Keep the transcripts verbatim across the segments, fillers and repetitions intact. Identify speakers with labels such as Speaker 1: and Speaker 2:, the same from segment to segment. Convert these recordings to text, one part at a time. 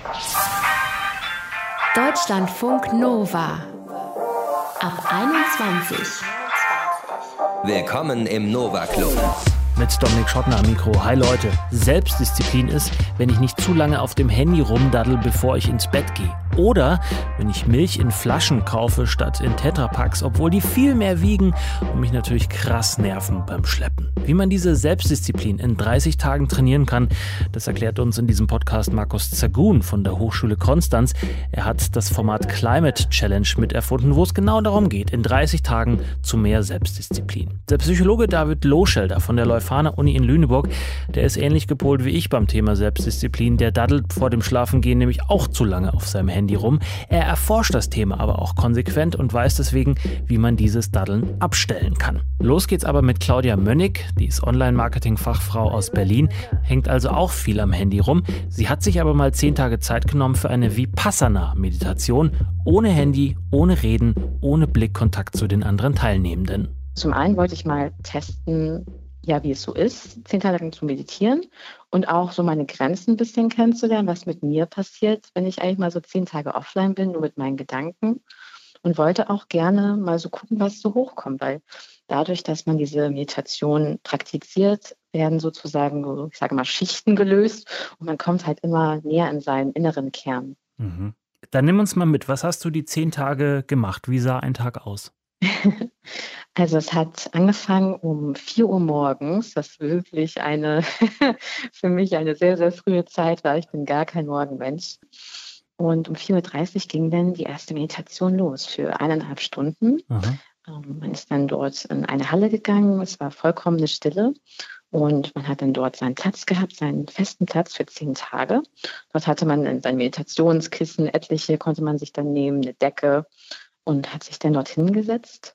Speaker 1: Deutschlandfunk Nova ab einundzwanzig.
Speaker 2: Willkommen im Nova Club.
Speaker 3: Mit Dominik Schottner am Mikro. Hi Leute, Selbstdisziplin ist, wenn ich nicht zu lange auf dem Handy rumdaddel, bevor ich ins Bett gehe. Oder wenn ich Milch in Flaschen kaufe statt in Tetrapacks, obwohl die viel mehr wiegen und mich natürlich krass nerven beim Schleppen. Wie man diese Selbstdisziplin in dreißig Tagen trainieren kann, das erklärt uns in diesem Podcast Markus Zagun von der Hochschule Konstanz. Er hat das Format Climate Challenge miterfunden, wo es genau darum geht, in dreißig Tagen zu mehr Selbstdisziplin. Der Psychologe David Loschelder von der Leuphana Uni in Lüneburg, der ist ähnlich gepolt wie ich beim Thema Selbstdisziplin. Der daddelt vor dem Schlafengehen nämlich auch zu lange auf seinem Handy rum. Er erforscht das Thema aber auch konsequent und weiß deswegen, wie man dieses Daddeln abstellen kann. Los geht's aber mit Claudia Mönnig, die ist Online-Marketing-Fachfrau aus Berlin, hängt also auch viel am Handy rum. Sie hat sich aber mal zehn Tage Zeit genommen für eine Vipassana-Meditation, ohne Handy, ohne Reden, ohne Blickkontakt zu den anderen Teilnehmenden.
Speaker 4: Zum einen wollte ich mal testen, ja, wie es so ist, zehn Tage lang zu meditieren und auch so meine Grenzen ein bisschen kennenzulernen, was mit mir passiert, wenn ich eigentlich mal so zehn Tage offline bin, nur mit meinen Gedanken. Und wollte auch gerne mal so gucken, was so hochkommt, weil dadurch, dass man diese Meditation praktiziert, werden sozusagen, so, ich sage mal, Schichten gelöst und man kommt halt immer näher in seinen inneren Kern.
Speaker 3: Mhm. Dann nimm uns mal mit, was hast du die zehn Tage gemacht? Wie sah ein Tag aus?
Speaker 4: Also es hat angefangen um vier Uhr morgens, was wirklich eine für mich eine sehr, sehr frühe Zeit war. Ich bin gar kein Morgenmensch. Und um vier Uhr dreißig ging dann die erste Meditation los für eineinhalb Stunden. Ähm, man ist dann dort in eine Halle gegangen, es war vollkommene Stille und man hat dann dort seinen Platz gehabt, seinen festen Platz für zehn Tage. Dort hatte man sein Meditationskissen, etliche konnte man sich dann nehmen, eine Decke und hat sich dann dort hingesetzt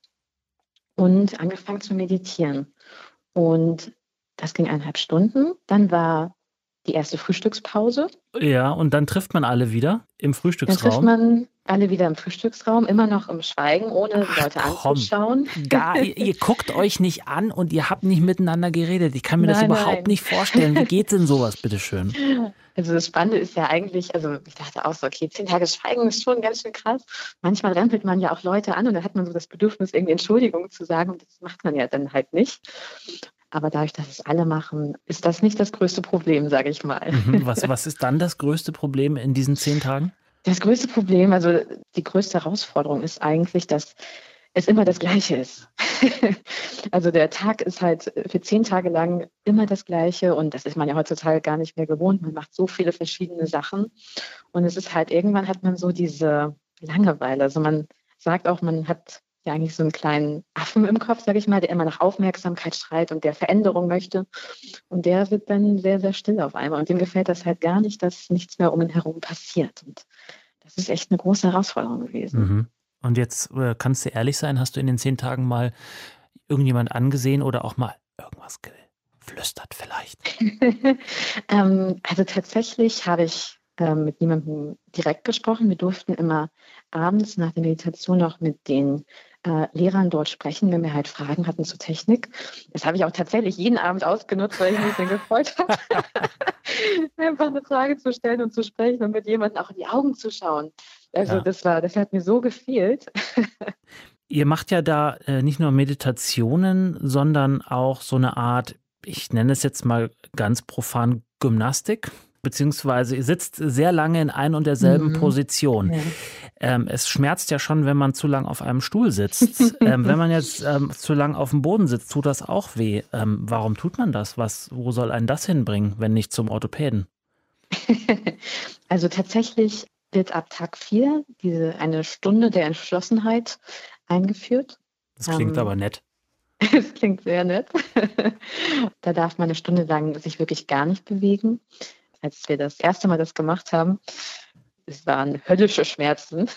Speaker 4: und angefangen zu meditieren. Und das ging eineinhalb Stunden. Dann war die erste Frühstückspause.
Speaker 3: Ja, und dann trifft man alle wieder im Frühstücksraum.
Speaker 4: Dann trifft man alle wieder im Frühstücksraum, immer noch im Schweigen, ohne die Leute
Speaker 3: Ach, komm.
Speaker 4: anzuschauen.
Speaker 3: Gar, ihr, ihr guckt euch nicht an und ihr habt nicht miteinander geredet. Ich kann mir das
Speaker 4: Nein,
Speaker 3: überhaupt
Speaker 4: nein.
Speaker 3: nicht vorstellen. Wie geht denn sowas, bitteschön?
Speaker 4: Also das Spannende ist ja eigentlich, also ich dachte auch so, okay, zehn Tage Schweigen ist schon ganz schön krass. Manchmal rempelt man ja auch Leute an und da hat man so das Bedürfnis, irgendwie Entschuldigung zu sagen und das macht man ja dann halt nicht. Aber dadurch, dass es alle machen, ist das nicht das größte Problem, sage ich mal.
Speaker 3: Mhm. Was, was ist dann das größte Problem in diesen zehn Tagen?
Speaker 4: Das größte Problem, also die größte Herausforderung ist eigentlich, dass es immer das Gleiche ist. Also der Tag ist halt für zehn Tage lang immer das Gleiche und das ist man ja heutzutage gar nicht mehr gewohnt. Man macht so viele verschiedene Sachen und es ist halt, irgendwann hat man so diese Langeweile. Also man sagt auch, man hat ja eigentlich so einen kleinen Affen im Kopf, sage ich mal, der immer nach Aufmerksamkeit schreit und der Veränderung möchte. Und der wird dann sehr, sehr still auf einmal. Und dem gefällt das halt gar nicht, dass nichts mehr um ihn herum passiert. Und das ist echt eine große Herausforderung gewesen.
Speaker 3: Mhm. Und jetzt äh, kannst du ehrlich sein, hast du in den zehn Tagen mal irgendjemand angesehen oder auch mal irgendwas geflüstert vielleicht?
Speaker 4: ähm, also tatsächlich habe ich ähm, mit niemandem direkt gesprochen. Wir durften immer abends nach der Meditation noch mit den äh, Lehrern dort sprechen, wenn wir halt Fragen hatten zur Technik. Das habe ich auch tatsächlich jeden Abend ausgenutzt, weil ich mich dann gefreut habe, einfach eine Frage zu stellen und zu sprechen und mit jemandem auch in die Augen zu schauen. Also
Speaker 3: Ja.
Speaker 4: das war, das hat mir so gefehlt.
Speaker 3: Ihr macht ja da äh, nicht nur Meditationen, sondern auch so eine Art, ich nenne es jetzt mal ganz profan Gymnastik, beziehungsweise ihr sitzt sehr lange in ein und derselben
Speaker 4: Mhm.
Speaker 3: Position.
Speaker 4: Ja.
Speaker 3: Ähm, es schmerzt ja schon, wenn man zu lang auf einem Stuhl sitzt. ähm, wenn man jetzt ähm, zu lang auf dem Boden sitzt, tut das auch weh. Ähm, warum tut man das? Was, wo soll einen das hinbringen, wenn nicht zum Orthopäden?
Speaker 4: Also tatsächlich wird ab Tag vier diese eine Stunde der Entschlossenheit eingeführt.
Speaker 3: Das klingt
Speaker 4: Ähm,
Speaker 3: aber nett.
Speaker 4: Das klingt sehr nett. Da darf man eine Stunde lang sich wirklich gar nicht bewegen. Als wir das erste Mal das gemacht haben, es waren höllische Schmerzen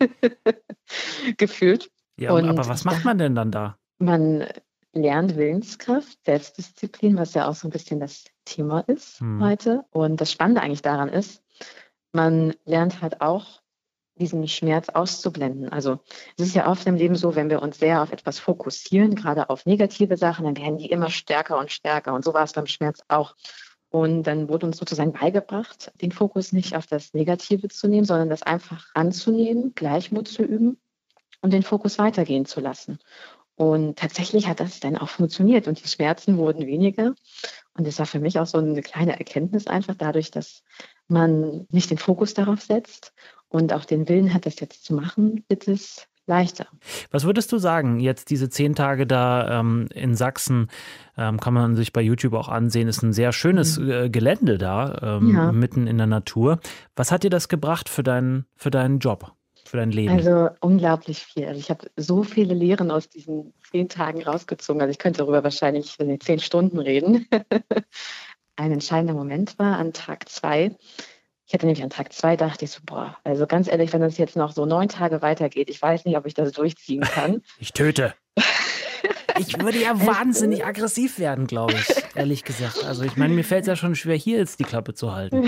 Speaker 4: gefühlt.
Speaker 3: Ja, und,
Speaker 4: Und
Speaker 3: aber was macht man denn dann da?
Speaker 4: Man lernt Willenskraft, Selbstdisziplin, was ja auch so ein bisschen das Thema ist
Speaker 3: Hm.
Speaker 4: heute. Und das Spannende eigentlich daran ist, man lernt halt auch, diesen Schmerz auszublenden. Also es ist ja oft im Leben so, wenn wir uns sehr auf etwas fokussieren, gerade auf negative Sachen, dann werden die immer stärker und stärker. Und so war es beim Schmerz auch. Und dann wurde uns sozusagen beigebracht, den Fokus nicht auf das Negative zu nehmen, sondern das einfach anzunehmen, Gleichmut zu üben und den Fokus weitergehen zu lassen. Und tatsächlich hat das dann auch funktioniert und die Schmerzen wurden weniger. Und das war für mich auch so eine kleine Erkenntnis einfach dadurch, dass man nicht den Fokus darauf setzt und auch den Willen hat, das jetzt zu machen, wird es leichter.
Speaker 3: Was würdest du sagen, jetzt diese zehn Tage da ähm, in Sachsen, ähm, kann man sich bei YouTube auch ansehen, ist ein sehr schönes äh, Gelände da, ähm, ja. mitten in der Natur. Was hat dir das gebracht für deinen, für deinen Job, für dein Leben?
Speaker 4: Also unglaublich viel. Also ich habe so viele Lehren aus diesen zehn Tagen rausgezogen. Also ich könnte darüber wahrscheinlich wenn zehn Stunden reden. Ein entscheidender Moment war an Tag zwei. Ich hatte nämlich an Tag zwei dachte ich so, boah, also ganz ehrlich, wenn das jetzt noch so neun Tage weitergeht, ich weiß nicht, ob ich das durchziehen kann.
Speaker 3: Ich töte. Ich würde ja wahnsinnig aggressiv werden, glaube ich, ehrlich gesagt. Also ich meine, mir fällt es ja schon schwer, hier jetzt die Klappe zu halten.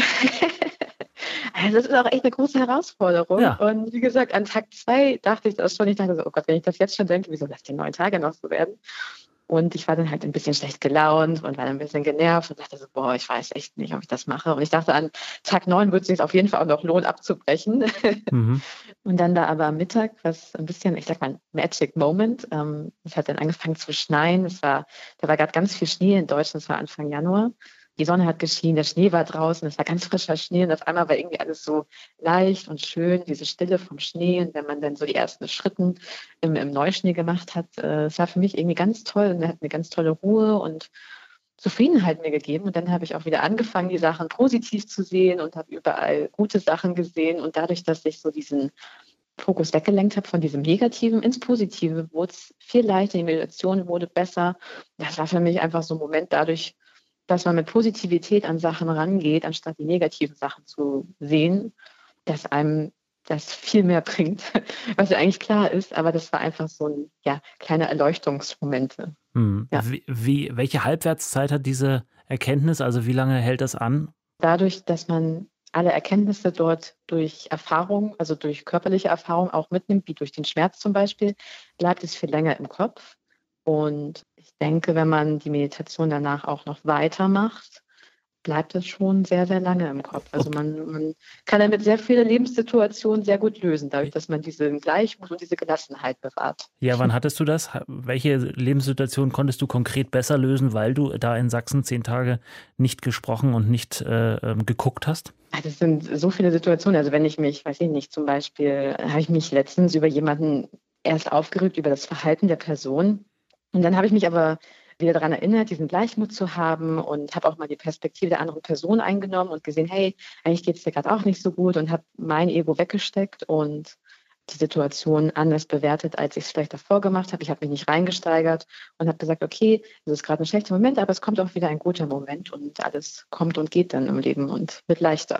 Speaker 4: Also das ist auch echt eine große Herausforderung. Ja. Und wie gesagt, an Tag zwei dachte ich das schon. Ich dachte so, oh Gott, wenn ich das jetzt schon denke, wieso lass die neun Tage noch so werden? Und ich war dann halt ein bisschen schlecht gelaunt und war dann ein bisschen genervt und dachte so, boah, ich weiß echt nicht, ob ich das mache. Und ich dachte, an Tag neun würde es sich auf jeden Fall auch noch lohnen, abzubrechen. Mhm. Und dann da aber am Mittag, was ein bisschen, ich sag mal, Magic Moment. Ähm, es hat dann angefangen zu schneien. Es war, da war gerade ganz viel Schnee in Deutschland, es war Anfang Januar. Die Sonne hat geschienen, der Schnee war draußen, es war ganz frischer Schnee und auf einmal war irgendwie alles so leicht und schön, diese Stille vom Schnee. Und wenn man dann so die ersten Schritte im, im Neuschnee gemacht hat, äh, es war für mich irgendwie ganz toll und er hat eine ganz tolle Ruhe und Zufriedenheit mir gegeben. Und dann habe ich auch wieder angefangen, die Sachen positiv zu sehen und habe überall gute Sachen gesehen. Und dadurch, dass ich so diesen Fokus weggelenkt habe von diesem Negativen ins Positive, wurde es viel leichter, die Meditation wurde besser. Das war für mich einfach so ein Moment dadurch, dass man mit Positivität an Sachen rangeht, anstatt die negativen Sachen zu sehen, dass einem das viel mehr bringt, was ja eigentlich klar ist, aber das war einfach so ein, ja, kleine Erleuchtungsmomente.
Speaker 3: Hm. Ja. Wie, wie, welche Halbwertszeit hat diese Erkenntnis, also wie lange hält das an?
Speaker 4: Dadurch, dass man alle Erkenntnisse dort durch Erfahrung, also durch körperliche Erfahrung auch mitnimmt, wie durch den Schmerz zum Beispiel, bleibt es viel länger im Kopf. Und ich denke, wenn man die Meditation danach auch noch weitermacht, bleibt es schon sehr, sehr lange im Kopf. Also man, man kann damit sehr viele Lebenssituationen sehr gut lösen, dadurch, dass man diesen Gleichmut und diese Gelassenheit bewahrt.
Speaker 3: Ja, wann hattest du das? Welche Lebenssituation konntest du konkret besser lösen, weil du da in Sachsen zehn Tage nicht gesprochen und nicht äh, geguckt hast?
Speaker 4: Das sind so viele Situationen. Also wenn ich mich, weiß ich nicht, zum Beispiel habe ich mich letztens über jemanden erst aufgeregt, über das Verhalten der Person. Und dann habe ich mich aber wieder daran erinnert, diesen Gleichmut zu haben und habe auch mal die Perspektive der anderen Person eingenommen und gesehen, hey, eigentlich geht es dir gerade auch nicht so gut und habe mein Ego weggesteckt und die Situation anders bewertet, als ich es vielleicht davor gemacht habe. Ich habe mich nicht reingesteigert und habe gesagt, okay, das ist gerade ein schlechter Moment, aber es kommt auch wieder ein guter Moment und alles kommt und geht dann im Leben und wird leichter.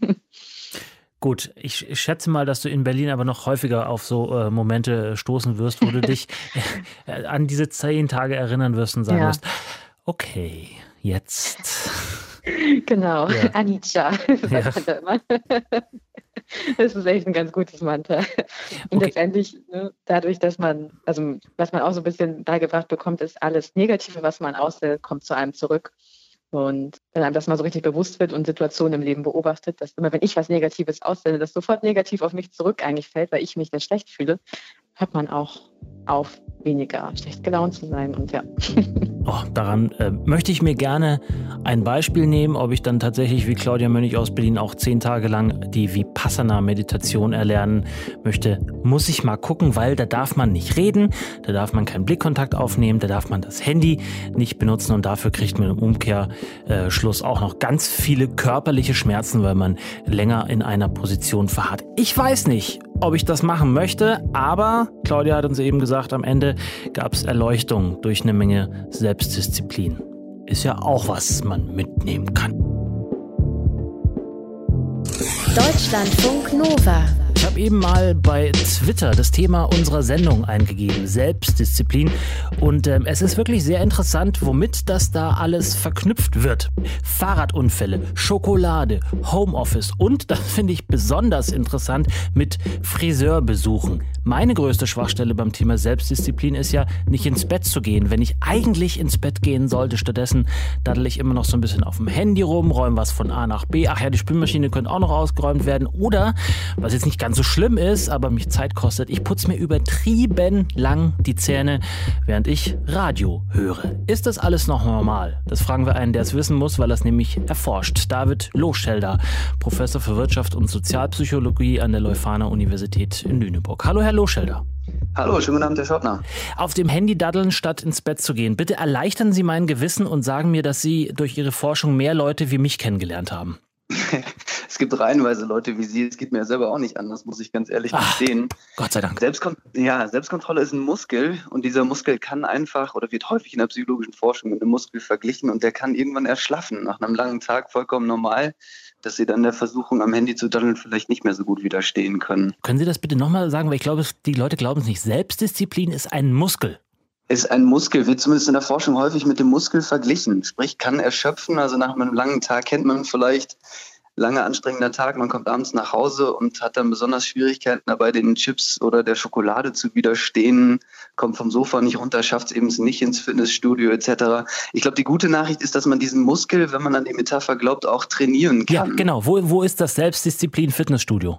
Speaker 3: Gut, ich, ich schätze mal, dass du in Berlin aber noch häufiger auf so äh, Momente stoßen wirst, wo du dich äh, an diese zehn Tage erinnern wirst und sagen ja. wirst, okay, jetzt.
Speaker 4: Genau, ja. Anicca, sagt
Speaker 3: ja.
Speaker 4: man da immer. Das ist echt ein ganz gutes Mantra. Und okay. letztendlich, ne, dadurch, dass man, also was man auch so ein bisschen beigebracht bekommt, ist alles Negative, was man aussetzt, kommt zu einem zurück. Und wenn einem das mal so richtig bewusst wird und Situationen im Leben beobachtet, dass immer, wenn ich was Negatives aussende, das sofort negativ auf mich zurück eigentlich fällt, weil ich mich dann schlecht fühle, hört man auch auf, weniger schlecht gelaunt zu sein. Und ja.
Speaker 3: Oh, daran äh, möchte ich mir gerne ein Beispiel nehmen, ob ich dann tatsächlich wie Claudia Mönnig aus Berlin auch zehn Tage lang die Vipassana-Meditation erlernen möchte. Muss ich mal gucken, weil da darf man nicht reden, da darf man keinen Blickkontakt aufnehmen, da darf man das Handy nicht benutzen und dafür kriegt man im Umkehrschluss auch noch ganz viele körperliche Schmerzen, weil man länger in einer Position verharrt. Ich weiß nicht, ob ich das machen möchte, aber Claudia hat uns eben gesagt, am Ende gab es Erleuchtung durch eine Menge Selbstdisziplin. Ist ja auch was man mitnehmen kann.
Speaker 1: Deutschlandfunk Nova.
Speaker 3: Ich habe eben mal bei Twitter das Thema unserer Sendung eingegeben, Selbstdisziplin. Und ähm, es ist wirklich sehr interessant, womit das da alles verknüpft wird. Fahrradunfälle, Schokolade, Homeoffice und, das finde ich besonders interessant, mit Friseurbesuchen. Meine größte Schwachstelle beim Thema Selbstdisziplin ist ja, nicht ins Bett zu gehen, wenn ich eigentlich ins Bett gehen sollte. Stattdessen daddel ich immer noch so ein bisschen auf dem Handy rum, räume was von A nach B. Ach ja, die Spülmaschine könnte auch noch ausgeräumt werden. Oder, was jetzt nicht ganz so schlimm ist, aber mich Zeit kostet, ich putze mir übertrieben lang die Zähne, während ich Radio höre. Ist das alles noch normal? Das fragen wir einen, der es wissen muss, weil er es nämlich erforscht. David Loschelder, Professor für Wirtschaft und Sozialpsychologie an der Leuphana Universität in Lüneburg. Hallo, Herr Loschelder.
Speaker 2: Hallo, schönen guten Abend, Herr Schottner.
Speaker 3: Auf dem Handy daddeln, statt ins Bett zu gehen. Bitte erleichtern Sie mein Gewissen und sagen mir, dass Sie durch Ihre Forschung mehr Leute wie mich kennengelernt haben.
Speaker 2: Es gibt reihenweise Leute wie Sie, es geht mir ja selber auch nicht anders, muss ich ganz ehrlich gestehen.
Speaker 3: Gott sei Dank.
Speaker 2: Selbstkon- ja, Selbstkontrolle ist ein Muskel und dieser Muskel kann einfach oder wird häufig in der psychologischen Forschung mit einem Muskel verglichen und der kann irgendwann erschlaffen. Nach einem langen Tag vollkommen normal, dass Sie dann der Versuchung am Handy zu daddeln vielleicht nicht mehr so gut widerstehen können.
Speaker 3: Können Sie das bitte nochmal sagen, weil ich glaube, die Leute glauben es nicht. Selbstdisziplin ist ein Muskel.
Speaker 2: Ist ein Muskel, wird zumindest in der Forschung häufig mit dem Muskel verglichen. Sprich, kann erschöpfen. Also nach einem langen Tag kennt man vielleicht, lange anstrengender Tag, man kommt abends nach Hause und hat dann besonders Schwierigkeiten dabei, den Chips oder der Schokolade zu widerstehen, kommt vom Sofa nicht runter, schafft es eben nicht ins Fitnessstudio et cetera. Ich glaube, die gute Nachricht ist, dass man diesen Muskel, wenn man an die Metapher glaubt, auch trainieren kann.
Speaker 3: Ja, genau. Wo, wo ist das Selbstdisziplin Fitnessstudio?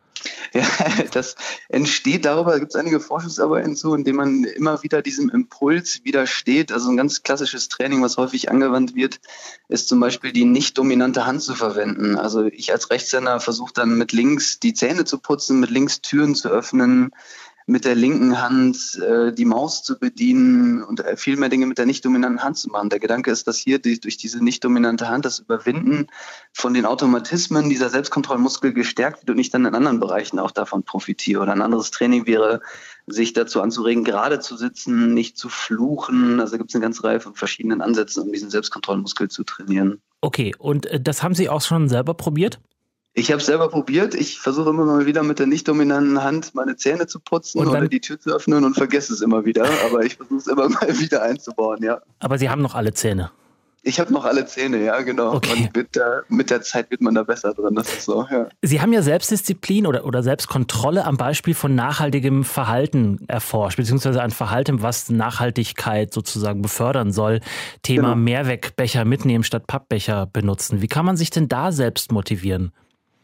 Speaker 2: Ja, das entsteht darüber, da gibt es einige Forschungsarbeiten zu, indem man immer wieder diesem Impuls widersteht. Also ein ganz klassisches Training, was häufig angewandt wird, ist zum Beispiel die nicht dominante Hand zu verwenden. Also ich als Rechtshänder versuche dann mit links die Zähne zu putzen, mit links Türen zu öffnen, mit der linken Hand äh, die Maus zu bedienen und äh, viel mehr Dinge mit der nicht dominanten Hand zu machen. Der Gedanke ist, dass hier die, durch diese nicht dominante Hand das Überwinden von den Automatismen dieser Selbstkontrollmuskel gestärkt wird und ich dann in anderen Bereichen auch davon profitiere. Oder ein anderes Training wäre, sich dazu anzuregen, gerade zu sitzen, nicht zu fluchen. Also gibt es eine ganze Reihe von verschiedenen Ansätzen, um diesen Selbstkontrollmuskel zu trainieren.
Speaker 3: Okay, und äh, das haben Sie auch schon selber probiert?
Speaker 2: Ich habe es selber probiert. Ich versuche immer mal wieder mit der nicht dominanten Hand meine Zähne zu putzen oder die Tür zu öffnen und vergesse es immer wieder. Aber ich versuche es immer mal wieder einzubauen, ja.
Speaker 3: Aber Sie haben noch alle Zähne?
Speaker 2: Ich habe noch alle Zähne, ja, genau.
Speaker 3: Okay.
Speaker 2: Und mit der, mit der Zeit wird man da besser drin, das ist so, ja.
Speaker 3: Sie haben ja Selbstdisziplin oder, oder Selbstkontrolle am Beispiel von nachhaltigem Verhalten erforscht, beziehungsweise ein Verhalten, was Nachhaltigkeit sozusagen befördern soll. Thema genau. Mehrwegbecher mitnehmen statt Pappbecher benutzen. Wie kann man sich denn da selbst motivieren?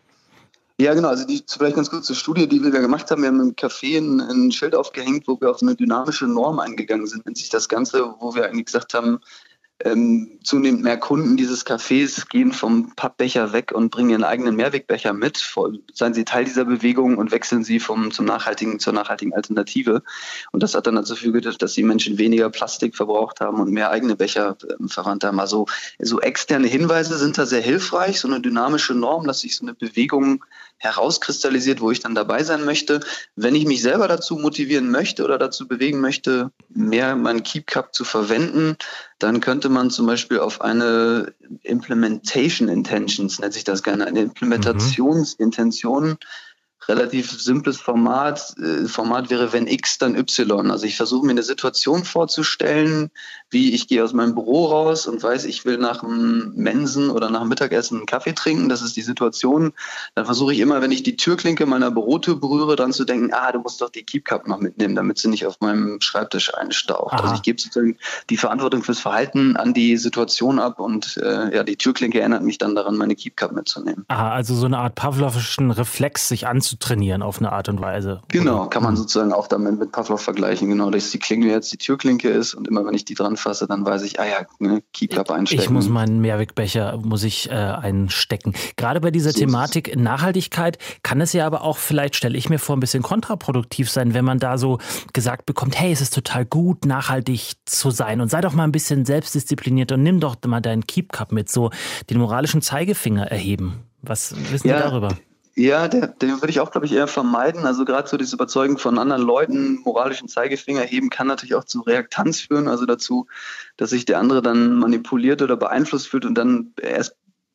Speaker 2: Ja, genau. Also die, vielleicht ganz kurz zur Studie, die wir da gemacht haben. Wir haben im Café ein, ein Schild aufgehängt, wo wir auf eine dynamische Norm eingegangen sind, nennt sich das Ganze, wo wir eigentlich gesagt haben, Ähm, zunehmend mehr Kunden dieses Cafés gehen vom Pappbecher weg und bringen ihren eigenen Mehrwegbecher mit. Seien sie Teil dieser Bewegung und wechseln sie vom, zum nachhaltigen, zur nachhaltigen Alternative. Und das hat dann dazu geführt, dass die Menschen weniger Plastik verbraucht haben und mehr eigene Becher äh, verwandt haben. Also so externe Hinweise sind da sehr hilfreich. So eine dynamische Norm, dass sich so eine Bewegung herauskristallisiert, wo ich dann dabei sein möchte. Wenn ich mich selber dazu motivieren möchte oder dazu bewegen möchte, mehr meinen Keep Cup zu verwenden, dann könnte man zum Beispiel auf eine Implementation Intentions, nennt sich das gerne, eine Implementationsintention, relativ simples Format. Format wäre, wenn X, dann Y. Also ich versuche mir eine Situation vorzustellen, wie ich gehe aus meinem Büro raus und weiß, ich will nach dem Mensen oder nach dem Mittagessen einen Kaffee trinken. Das ist die Situation. Dann versuche ich immer, wenn ich die Türklinke meiner Bürotür berühre, dran zu denken, ah, du musst doch die Keep Cup noch mitnehmen, damit sie nicht auf meinem Schreibtisch einstaucht. Aha. Also ich gebe sozusagen die Verantwortung fürs Verhalten an die Situation ab und äh, ja, die Türklinke erinnert mich dann daran, meine Keep Cup mitzunehmen.
Speaker 3: Aha, also so eine Art pavlovischen Reflex, sich anzutrainieren auf eine Art und Weise.
Speaker 2: Genau,
Speaker 3: oder?
Speaker 2: Kann man sozusagen auch damit mit Pavlov vergleichen. Genau, dass die Klinke jetzt die Türklinke ist und immer wenn ich die dran fasse, dann weiß ich, ah ja, ne, Keep Cup einstecken.
Speaker 3: Ich muss meinen Mehrwegbecher muss ich äh, einstecken. Gerade bei dieser so Thematik Nachhaltigkeit kann es ja aber auch, vielleicht stelle ich mir vor, ein bisschen kontraproduktiv sein, wenn man da so gesagt bekommt, hey, es ist total gut, nachhaltig zu sein und sei doch mal ein bisschen selbstdiszipliniert und nimm doch mal deinen Keep Cup mit, so den moralischen Zeigefinger erheben. Was wissen
Speaker 2: ja.
Speaker 3: Sie darüber?
Speaker 2: Ja, der, den würde ich auch, glaube ich, eher vermeiden. Also gerade so dieses Überzeugen von anderen Leuten, moralischen Zeigefinger heben, kann natürlich auch zu Reaktanz führen, also dazu, dass sich der andere dann manipuliert oder beeinflusst fühlt und dann erst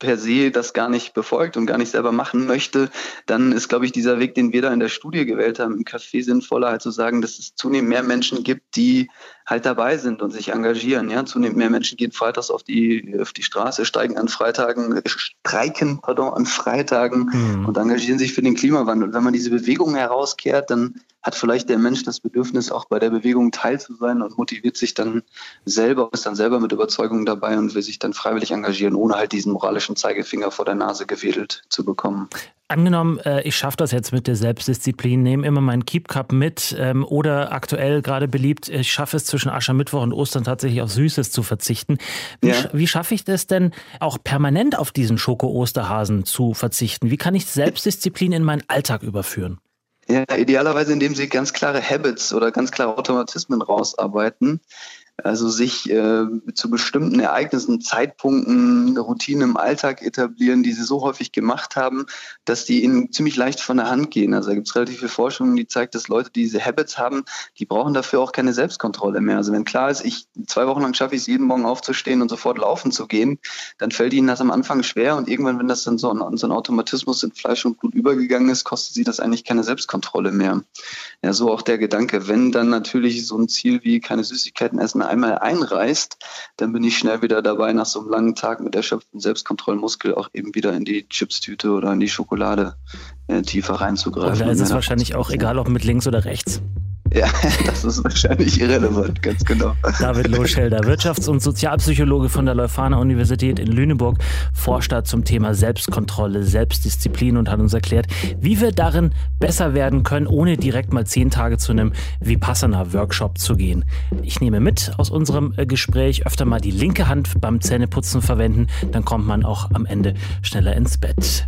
Speaker 2: per se das gar nicht befolgt und gar nicht selber machen möchte, dann ist, glaube ich, dieser Weg, den wir da in der Studie gewählt haben, im Café sinnvoller, halt zu sagen, dass es zunehmend mehr Menschen gibt, die halt dabei sind und sich engagieren. Ja, zunehmend mehr Menschen gehen freitags auf die, auf die Straße, steigen an Freitagen, streiken, pardon, an Freitagen mhm. und engagieren sich für den Klimawandel. Und wenn man diese Bewegung herauskehrt, dann hat vielleicht der Mensch das Bedürfnis, auch bei der Bewegung teil zu sein und motiviert sich dann selber, ist dann selber mit Überzeugung dabei und will sich dann freiwillig engagieren, ohne halt diesen moralischen Zeigefinger vor der Nase gewedelt zu bekommen.
Speaker 3: Angenommen, ich schaffe das jetzt mit der Selbstdisziplin, nehme immer meinen Keep Cup mit ähm, oder aktuell gerade beliebt, ich schaffe es zwischen Aschermittwoch und Ostern tatsächlich auf Süßes zu verzichten. Wie, ja. wie schaffe ich das denn auch permanent auf diesen Schoko-Osterhasen zu verzichten? Wie kann ich Selbstdisziplin in meinen Alltag überführen?
Speaker 2: Ja, idealerweise, indem Sie ganz klare Habits oder ganz klare Automatismen rausarbeiten. Also sich äh, zu bestimmten Ereignissen, Zeitpunkten, eine Routine im Alltag etablieren, die sie so häufig gemacht haben, dass die ihnen ziemlich leicht von der Hand gehen. Also da gibt es relativ viel Forschung, die zeigt, dass Leute, die diese Habits haben, die brauchen dafür auch keine Selbstkontrolle mehr. Also wenn klar ist, ich zwei Wochen lang schaffe ich es, jeden Morgen aufzustehen und sofort laufen zu gehen, dann fällt ihnen das am Anfang schwer und irgendwann, wenn das dann so ein, so ein Automatismus in Fleisch und Blut übergegangen ist, kostet sie das eigentlich keine Selbstkontrolle mehr. Ja, so auch der Gedanke, wenn dann natürlich so ein Ziel wie keine Süßigkeiten essen einmal einreißt, dann bin ich schnell wieder dabei, nach so einem langen Tag mit erschöpftem Selbstkontrollmuskel auch eben wieder in die Chipstüte oder in die Schokolade äh, tiefer reinzugreifen.
Speaker 3: Und da ist es wahrscheinlich auch egal, ob mit links oder rechts.
Speaker 2: Ja, das ist wahrscheinlich irrelevant, ganz genau.
Speaker 3: David Loschelder, Wirtschafts- und Sozialpsychologe von der Leuphana Universität in Lüneburg, forscht da zum Thema Selbstkontrolle, Selbstdisziplin und hat uns erklärt, wie wir darin besser werden können, ohne direkt mal zehn Tage zu einem Vipassana-Workshop zu gehen. Ich nehme mit aus unserem Gespräch öfter mal die linke Hand beim Zähneputzen verwenden, dann kommt man auch am Ende schneller ins Bett.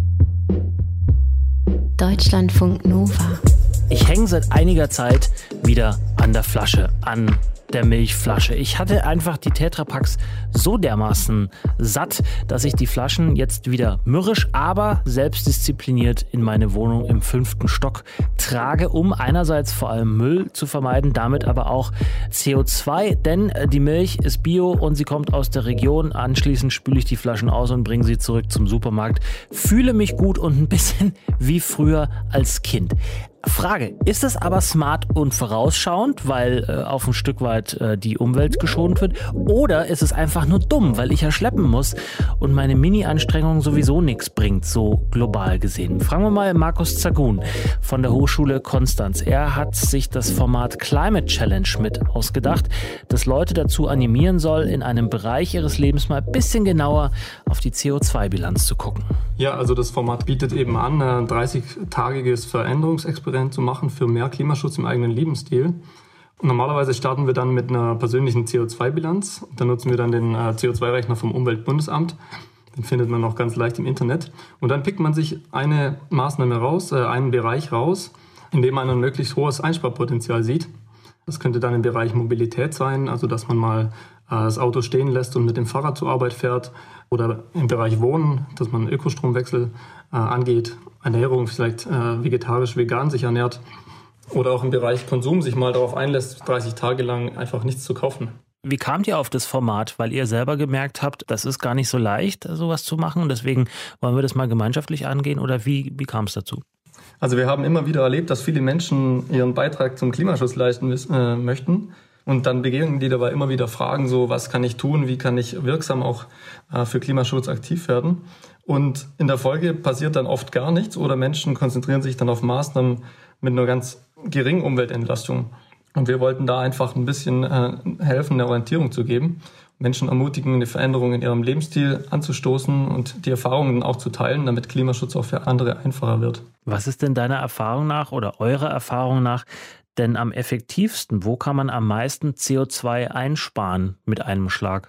Speaker 1: Deutschlandfunk Nova.
Speaker 3: Ich hänge seit einiger Zeit wieder an der Flasche, an der Milchflasche. Ich hatte einfach die Tetra Paks so dermaßen satt, dass ich die Flaschen jetzt wieder mürrisch, aber selbstdiszipliniert in meine Wohnung im fünften Stock trage, um einerseits vor allem Müll zu vermeiden, damit aber auch C O zwei, denn die Milch ist bio und sie kommt aus der Region. Anschließend spüle ich die Flaschen aus und bringe sie zurück zum Supermarkt. Fühle mich gut und ein bisschen wie früher als Kind. Frage, ist es aber smart und vorausschauend, weil äh, auf ein Stück weit äh, die Umwelt geschont wird? Oder ist es einfach nur dumm, weil ich ja schleppen muss und meine Mini-Anstrengung sowieso nichts bringt, so global gesehen? Fragen wir mal Markus Zagun von der Hochschule Konstanz. Er hat sich das Format Climate Challenge mit ausgedacht, das Leute dazu animieren soll, in einem Bereich ihres Lebens mal ein bisschen genauer auf die C O zwei Bilanz zu gucken.
Speaker 5: Ja, also das Format bietet eben an, ein dreißig-tagiges Veränderungsexperiment zu machen für mehr Klimaschutz im eigenen Lebensstil. Und normalerweise starten wir dann mit einer persönlichen C O zwei Bilanz. Da nutzen wir dann den C O zwei Rechner vom Umweltbundesamt. Den findet man auch ganz leicht im Internet. Und dann pickt man sich eine Maßnahme raus, äh, einen Bereich raus, in dem man ein möglichst hohes Einsparpotenzial sieht. Das könnte dann im Bereich Mobilität sein, also dass man mal äh, das Auto stehen lässt und mit dem Fahrrad zur Arbeit fährt. Oder im Bereich Wohnen, dass man einen Ökostromwechsel äh, angeht, Ernährung vielleicht äh, vegetarisch, vegan sich ernährt. Oder auch im Bereich Konsum sich mal darauf einlässt, dreißig Tage lang einfach nichts zu kaufen.
Speaker 3: Wie kamt ihr auf das Format? Weil ihr selber gemerkt habt, das ist gar nicht so leicht, sowas zu machen. Und deswegen wollen wir das mal gemeinschaftlich angehen. Oder wie, wie kam es dazu?
Speaker 5: Also wir haben immer wieder erlebt, dass viele Menschen ihren Beitrag zum Klimaschutz leisten äh, möchten. Und dann begegnen die dabei immer wieder Fragen, so was kann ich tun, wie kann ich wirksam auch äh, für Klimaschutz aktiv werden. Und in der Folge passiert dann oft gar nichts oder Menschen konzentrieren sich dann auf Maßnahmen mit einer ganz geringen Umweltentlastung. Und wir wollten da einfach ein bisschen äh, helfen, eine Orientierung zu geben, Menschen ermutigen, eine Veränderung in ihrem Lebensstil anzustoßen und die Erfahrungen auch zu teilen, damit Klimaschutz auch für andere einfacher wird.
Speaker 3: Was ist denn deiner Erfahrung nach oder eurer Erfahrung nach denn am effektivsten? Wo kann man am meisten C O zwei einsparen mit einem Schlag?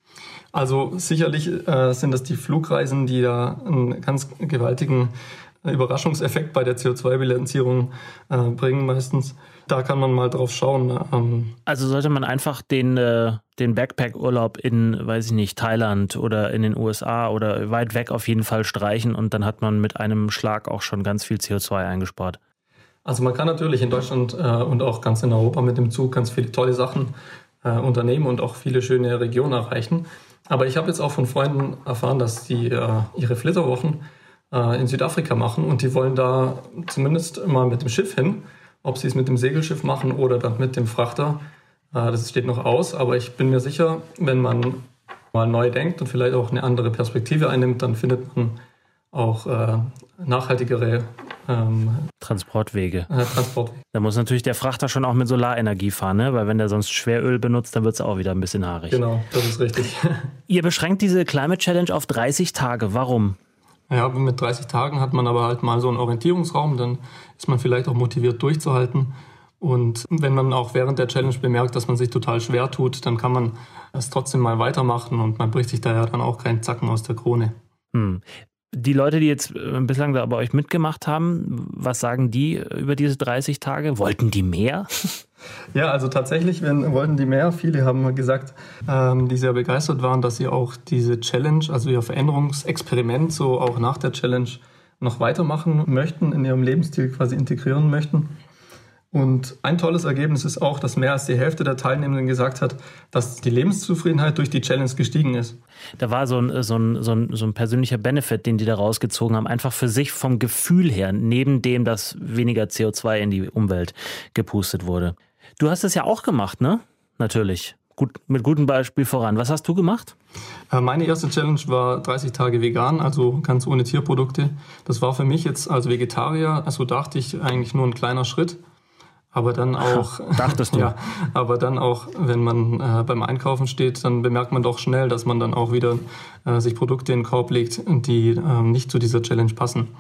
Speaker 5: Also sicherlich äh, sind das die Flugreisen, die da einen ganz gewaltigen Überraschungseffekt bei der C O zwei Bilanzierung äh, bringen meistens. Da kann man mal drauf schauen. Ähm.
Speaker 3: Also sollte man einfach den, äh, den Backpack-Urlaub in, weiß ich nicht, Thailand oder in den U S A oder weit weg auf jeden Fall streichen und dann hat man mit einem Schlag auch schon ganz viel C O zwei eingespart.
Speaker 5: Also man kann natürlich in Deutschland äh, und auch ganz in Europa mit dem Zug ganz viele tolle Sachen äh, unternehmen und auch viele schöne Regionen erreichen. Aber ich habe jetzt auch von Freunden erfahren, dass die äh, ihre Flitterwochen äh, in Südafrika machen und die wollen da zumindest mal mit dem Schiff hin. Ob sie es mit dem Segelschiff machen oder dann mit dem Frachter, äh, das steht noch aus. Aber ich bin mir sicher, wenn man mal neu denkt und vielleicht auch eine andere Perspektive einnimmt, dann findet man auch äh, nachhaltigere ähm,
Speaker 3: Transportwege.
Speaker 5: Äh, Transportwege.
Speaker 3: Da muss natürlich der Frachter schon auch mit Solarenergie fahren, ne? Weil wenn der sonst Schweröl benutzt, dann wird es auch wieder ein bisschen haarig.
Speaker 5: Genau, das ist richtig.
Speaker 3: Ihr beschränkt diese Climate Challenge auf dreißig Tage. Warum?
Speaker 5: Ja, mit dreißig Tagen hat man aber halt mal so einen Orientierungsraum, dann ist man vielleicht auch motiviert durchzuhalten. Und wenn man auch während der Challenge bemerkt, dass man sich total schwer tut, dann kann man es trotzdem mal weitermachen und man bricht sich da ja dann auch keinen Zacken aus der Krone.
Speaker 3: Hm. Die Leute, die jetzt bislang da bei euch mitgemacht haben, was sagen die über diese dreißig Tage? Wollten die mehr?
Speaker 5: Ja, also tatsächlich wenn, wollten die mehr. Viele haben gesagt, ähm, die sehr begeistert waren, dass sie auch diese Challenge, also ihr Veränderungsexperiment, so auch nach der Challenge noch weitermachen möchten, in ihrem Lebensstil quasi integrieren möchten. Und ein tolles Ergebnis ist auch, dass mehr als die Hälfte der Teilnehmenden gesagt hat, dass die Lebenszufriedenheit durch die Challenge gestiegen ist.
Speaker 3: Da war so ein, so ein, so ein, so ein persönlicher Benefit, den die da rausgezogen haben, einfach für sich vom Gefühl her, neben dem, dass weniger C O zwei in die Umwelt gepustet wurde. Du hast es ja auch gemacht, ne? Natürlich. Gut, mit gutem Beispiel voran. Was hast du gemacht?
Speaker 5: Meine erste Challenge war dreißig Tage vegan, also ganz ohne Tierprodukte. Das war für mich jetzt als Vegetarier, also dachte ich, eigentlich nur ein kleiner Schritt. Aber dann auch,
Speaker 3: dachtest du?
Speaker 5: Ja, aber dann auch, wenn man äh, beim Einkaufen steht, dann bemerkt man doch schnell, dass man dann auch wieder äh, sich Produkte in den Korb legt, die ähm, nicht zu dieser Challenge passen.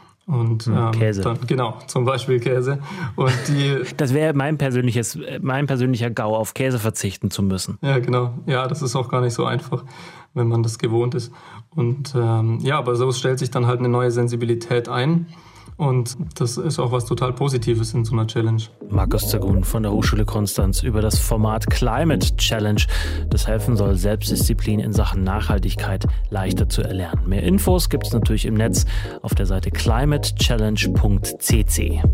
Speaker 5: Und ähm,
Speaker 3: Käse.
Speaker 5: Dann, genau, zum Beispiel Käse. Und die,
Speaker 3: das wäre mein persönliches, mein persönlicher GAU, auf Käse verzichten zu müssen.
Speaker 5: Ja, genau. Ja, das ist auch gar nicht so einfach, wenn man das gewohnt ist. Und ähm, ja, aber so stellt sich dann halt eine neue Sensibilität ein. Und das ist auch was total Positives in so einer Challenge.
Speaker 3: Markus Zagun von der Hochschule Konstanz über das Format Climate Challenge, das helfen soll, Selbstdisziplin in Sachen Nachhaltigkeit leichter zu erlernen. Mehr Infos gibt es natürlich im Netz auf der Seite climate challenge punkt c c.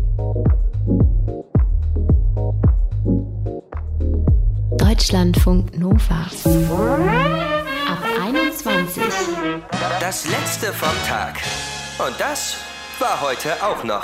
Speaker 1: Deutschlandfunk Nova. Ab einundzwanzig.
Speaker 6: Das letzte vom Tag. Und das war heute auch noch.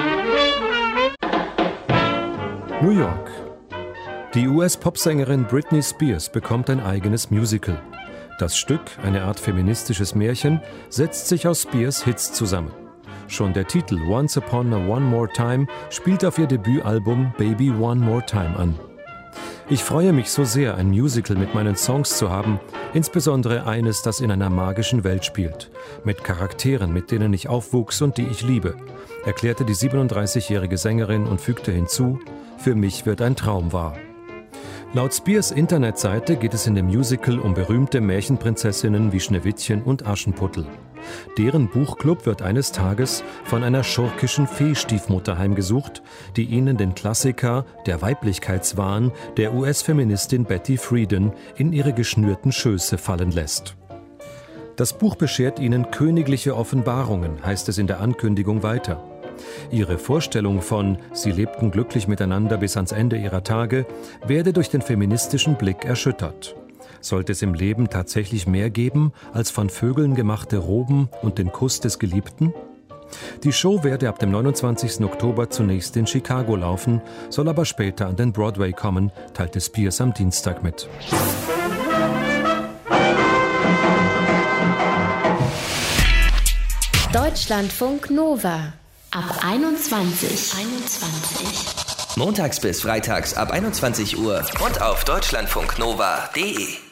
Speaker 7: New York. Die U S-Popsängerin Britney Spears bekommt ein eigenes Musical. Das Stück, eine Art feministisches Märchen, setzt sich aus Spears Hits zusammen. Schon der Titel Once Upon a One More Time spielt auf ihr Debütalbum Baby One More Time an. Ich freue mich so sehr, ein Musical mit meinen Songs zu haben, insbesondere eines, das in einer magischen Welt spielt, mit Charakteren, mit denen ich aufwuchs und die ich liebe, erklärte die siebenunddreißigjährige Sängerin und fügte hinzu, für mich wird ein Traum wahr. Laut Spears Internetseite geht es in dem Musical um berühmte Märchenprinzessinnen wie Schneewittchen und Aschenputtel. Deren Buchclub wird eines Tages von einer schurkischen Fee-Stiefmutter heimgesucht, die ihnen den Klassiker Der Weiblichkeitswahn der U S-Feministin Betty Friedan in ihre geschnürten Schöße fallen lässt. Das Buch beschert ihnen königliche Offenbarungen, heißt es in der Ankündigung weiter. Ihre Vorstellung von Sie lebten glücklich miteinander bis ans Ende ihrer Tage werde durch den feministischen Blick erschüttert. Sollte es im Leben tatsächlich mehr geben als von Vögeln gemachte Roben und den Kuss des Geliebten? Die Show werde ab dem neunundzwanzigsten Oktober zunächst in Chicago laufen, soll aber später an den Broadway kommen, teilte Spears am Dienstag mit.
Speaker 1: Deutschlandfunk Nova. Ab einundzwanzig. einundzwanzig.
Speaker 6: Montags bis freitags ab einundzwanzig Uhr und auf deutschlandfunknova punkt de.